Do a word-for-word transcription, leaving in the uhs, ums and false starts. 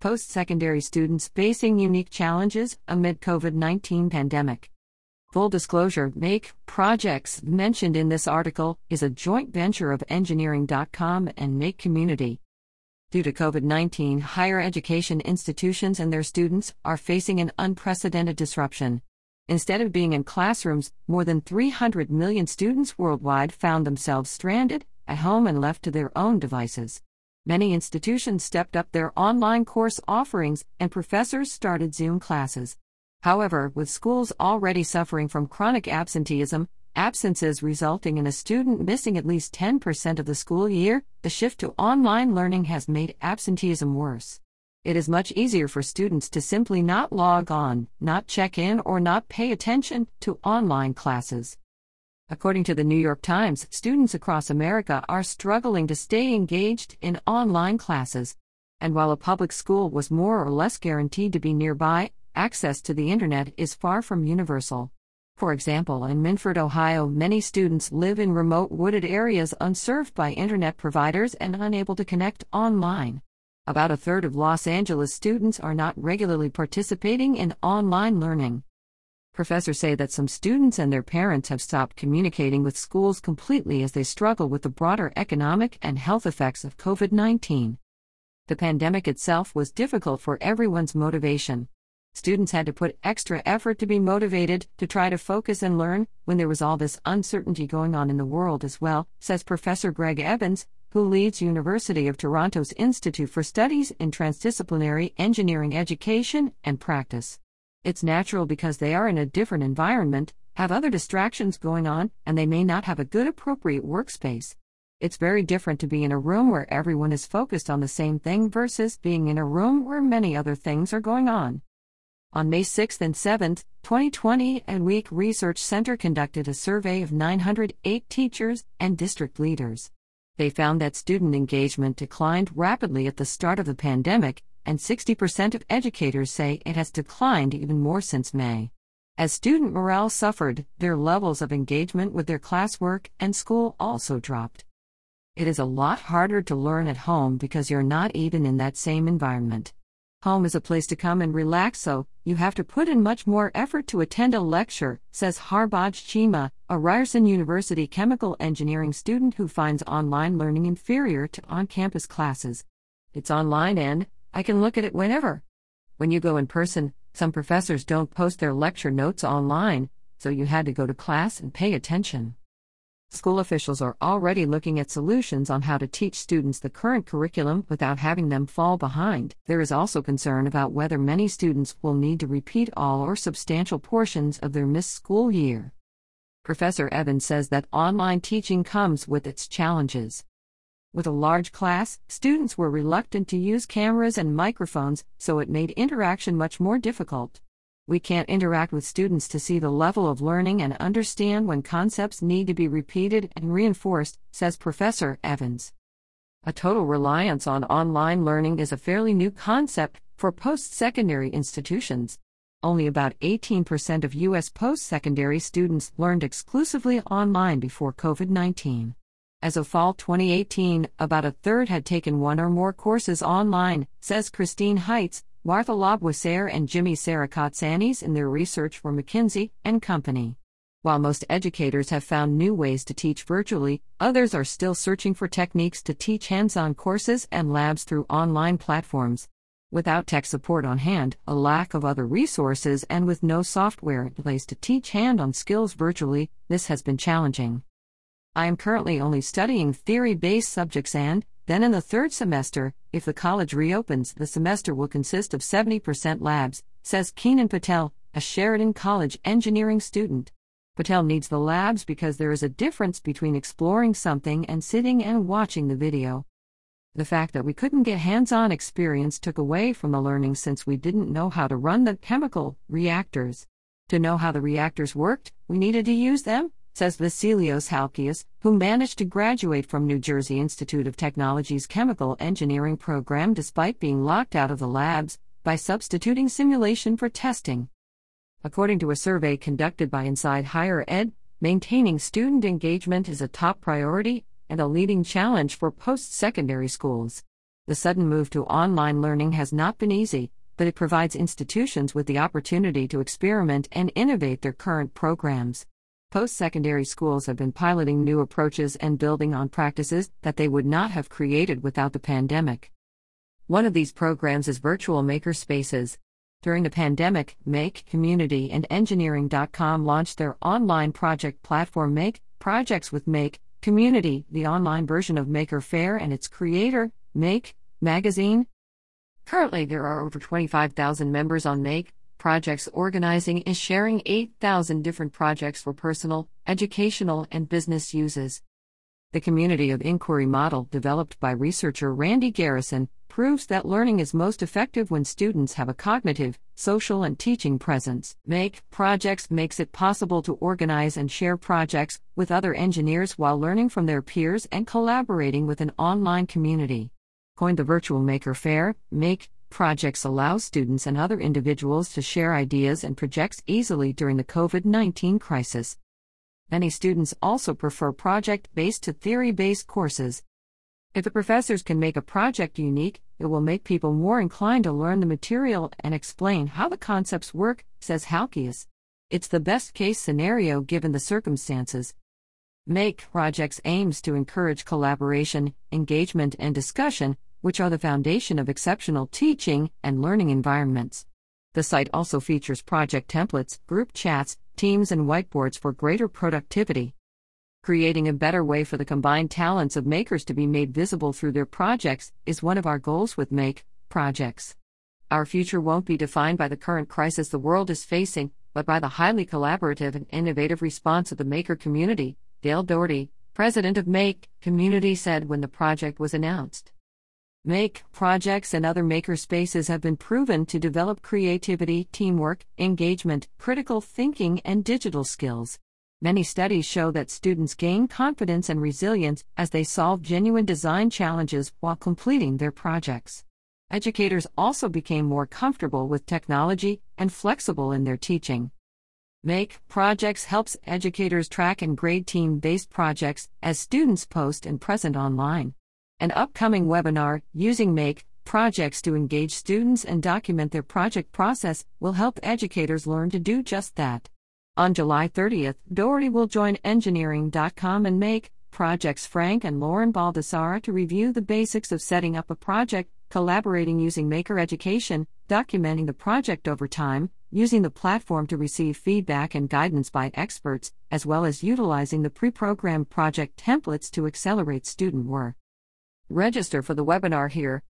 Post-secondary students facing unique challenges amid COVID nineteen pandemic. Full disclosure, MAKE Projects, mentioned in this article, is a joint venture of engineering dot com and Make Community. Due to COVID nineteen, higher education institutions and their students are facing an unprecedented disruption. Instead of being in classrooms, more than three hundred million students worldwide found themselves stranded, at home and left to their own devices. Many institutions stepped up their online course offerings, and professors started Zoom classes. However, with schools already suffering from chronic absenteeism, absences resulting in a student missing at least ten percent of the school year, the shift to online learning has made absenteeism worse. It is much easier for students to simply not log on, not check in, or not pay attention to online classes. According to the New York Times, students across America are struggling to stay engaged in online classes. And while a public school was more or less guaranteed to be nearby, access to the internet is far from universal. For example, in Minford, Ohio, many students live in remote wooded areas unserved by internet providers and unable to connect online. About a third of Los Angeles students are not regularly participating in online learning. Professors say that some students and their parents have stopped communicating with schools completely as they struggle with the broader economic and health effects of COVID nineteen. The pandemic itself was difficult for everyone's motivation. Students had to put extra effort to be motivated to try to focus and learn when there was all this uncertainty going on in the world as well, says Professor Greg Evans, who leads University of Toronto's Institute for Studies in Transdisciplinary Engineering Education and Practice. It's natural because they are in a different environment, have other distractions going on, and they may not have a good appropriate workspace. It's very different to be in a room where everyone is focused on the same thing versus being in a room where many other things are going on. On May sixth and seventh, twenty twenty, Edweek Research Center conducted a survey of nine hundred eight teachers and district leaders. They found that student engagement declined rapidly at the start of the pandemic, and sixty percent of educators say it has declined even more since May. As student morale suffered, their levels of engagement with their classwork and school also dropped. It is a lot harder to learn at home because you're not even in that same environment. Home is a place to come and relax, so you have to put in much more effort to attend a lecture, says Harbaj Chima, a Ryerson University chemical engineering student who finds online learning inferior to on-campus classes. It's online and I can look at it whenever. When you go in person, some professors don't post their lecture notes online, so you had to go to class and pay attention. School officials are already looking at solutions on how to teach students the current curriculum without having them fall behind. There is also concern about whether many students will need to repeat all or substantial portions of their missed school year. Professor Evans says that online teaching comes with its challenges. With a large class, students were reluctant to use cameras and microphones, so it made interaction much more difficult. We can't interact with students to see the level of learning and understand when concepts need to be repeated and reinforced, says Professor Evans. A total reliance on online learning is a fairly new concept for post-secondary institutions. Only about eighteen percent of U S post-secondary students learned exclusively online before COVID nineteen. As of fall twenty eighteen, about a third had taken one or more courses online, says Christine Heitz, Martha Labouisser and Jimmy Sarakatsani's in their research for McKinsey and Company. While most educators have found new ways to teach virtually, others are still searching for techniques to teach hands-on courses and labs through online platforms. Without tech support on hand, a lack of other resources, and with no software in place to teach hand-on skills virtually, this has been challenging. I am currently only studying theory-based subjects and, then in the third semester, if the college reopens, the semester will consist of seventy percent labs, says Keenan Patel, a Sheridan College engineering student. Patel needs the labs because there is a difference between exploring something and sitting and watching the video. The fact that we couldn't get hands-on experience took away from the learning since we didn't know how to run the chemical reactors. To know how the reactors worked, we needed to use them, says Vasilios Halkias, who managed to graduate from New Jersey Institute of Technology's chemical engineering program despite being locked out of the labs, by substituting simulation for testing. According to a survey conducted by Inside Higher Ed, maintaining student engagement is a top priority and a leading challenge for post-secondary schools. The sudden move to online learning has not been easy, but it provides institutions with the opportunity to experiment and innovate their current programs. Post-secondary schools have been piloting new approaches and building on practices that they would not have created without the pandemic. One of these programs is virtual maker spaces. During the pandemic, Make, Community, and Engineering dot com launched their online project platform Make Projects with Make, Community, the online version of Maker Faire and its creator, Make Magazine. Currently, there are over twenty-five thousand members on Make Projects, organizing and sharing eight thousand different projects for personal, educational, and business uses. The community of inquiry model, developed by researcher Randy Garrison, proves that learning is most effective when students have a cognitive, social, and teaching presence. Make Projects makes it possible to organize and share projects with other engineers while learning from their peers and collaborating with an online community. Coined the Virtual Maker Faire, Make Projects allows students and other individuals to share ideas and projects easily during the COVID nineteen crisis. Many students also prefer project-based to theory-based courses. If the professors can make a project unique, it will make people more inclined to learn the material and explain how the concepts work, says Halkias. It's the best-case scenario given the circumstances. Make Projects aims to encourage collaboration, engagement, and discussion, which are the foundation of exceptional teaching and learning environments. The site also features project templates, group chats, teams, and whiteboards for greater productivity. Creating a better way for the combined talents of makers to be made visible through their projects is one of our goals with Make Projects. Our future won't be defined by the current crisis the world is facing, but by the highly collaborative and innovative response of the maker community, Dale Doherty, president of Make Community, said when the project was announced. Make Projects and other maker spaces have been proven to develop creativity, teamwork, engagement, critical thinking, and digital skills. Many studies show that students gain confidence and resilience as they solve genuine design challenges while completing their projects. Educators also became more comfortable with technology and flexible in their teaching. Make Projects helps educators track and grade team-based projects as students post and present online. An upcoming webinar, Using Make Projects to Engage Students and Document Their Project Process, will help educators learn to do just that. On July thirtieth, Doherty will join Engineering dot com and Make Projects Frank and Lauren Baldassara to review the basics of setting up a project, collaborating using Maker Education, documenting the project over time, using the platform to receive feedback and guidance by experts, as well as utilizing the pre-programmed project templates to accelerate student work. Register for the webinar here.